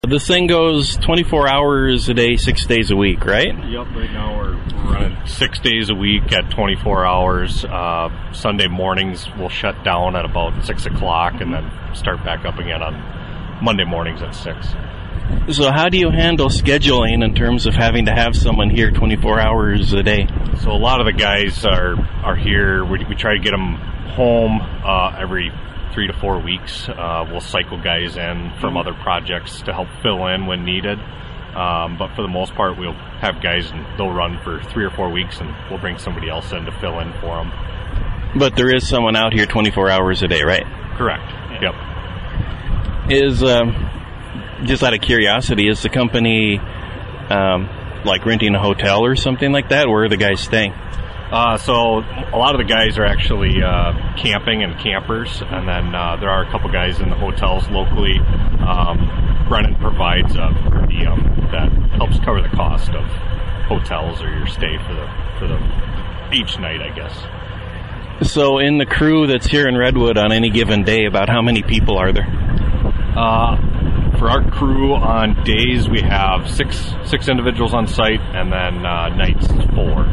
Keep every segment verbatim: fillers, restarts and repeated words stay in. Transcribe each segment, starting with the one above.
This thing goes twenty-four hours a day, six days a week, right? Yep, right now we're running six days a week at twenty-four hours. Uh, Sunday mornings we'll shut down at about six o'clock and then start back up again on Monday mornings at six. So how do you handle scheduling in terms of having to have someone here twenty-four hours a day? So a lot of the guys are, are here. We, we try to get them home uh, every three to four weeks. Uh, we'll cycle guys in from other projects to help fill in when needed. Um, but for the most part, we'll have guys and they'll run for three or four weeks and we'll bring somebody else in to fill in for them. But there is someone out here twenty-four hours a day, right? Correct. Yep. Is, um, just out of curiosity, is the company um, like renting a hotel or something like that? Where are the guys staying? Uh, so a lot of the guys are actually uh, camping and campers, and then uh, there are a couple guys in the hotels locally. Um, Brennan provides a per diem that helps cover the cost of hotels or your stay for the for the each night, I guess. So in the crew that's here in Redwood on any given day, about how many people are there? Uh, for our crew on days, we have six six individuals on site, and then uh, nights four.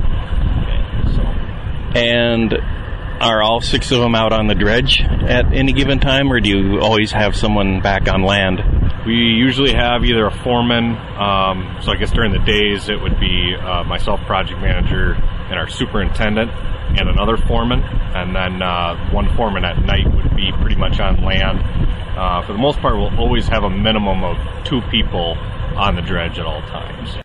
And are all six of them out on the dredge at any given time, or do you always have someone back on land? We usually have either a foreman, um, so I guess during the days it would be uh, myself, project manager, and our superintendent, and another foreman, and then uh, one foreman at night would be pretty much on land. Uh, for the most part, we'll always have a minimum of two people on the dredge at all times.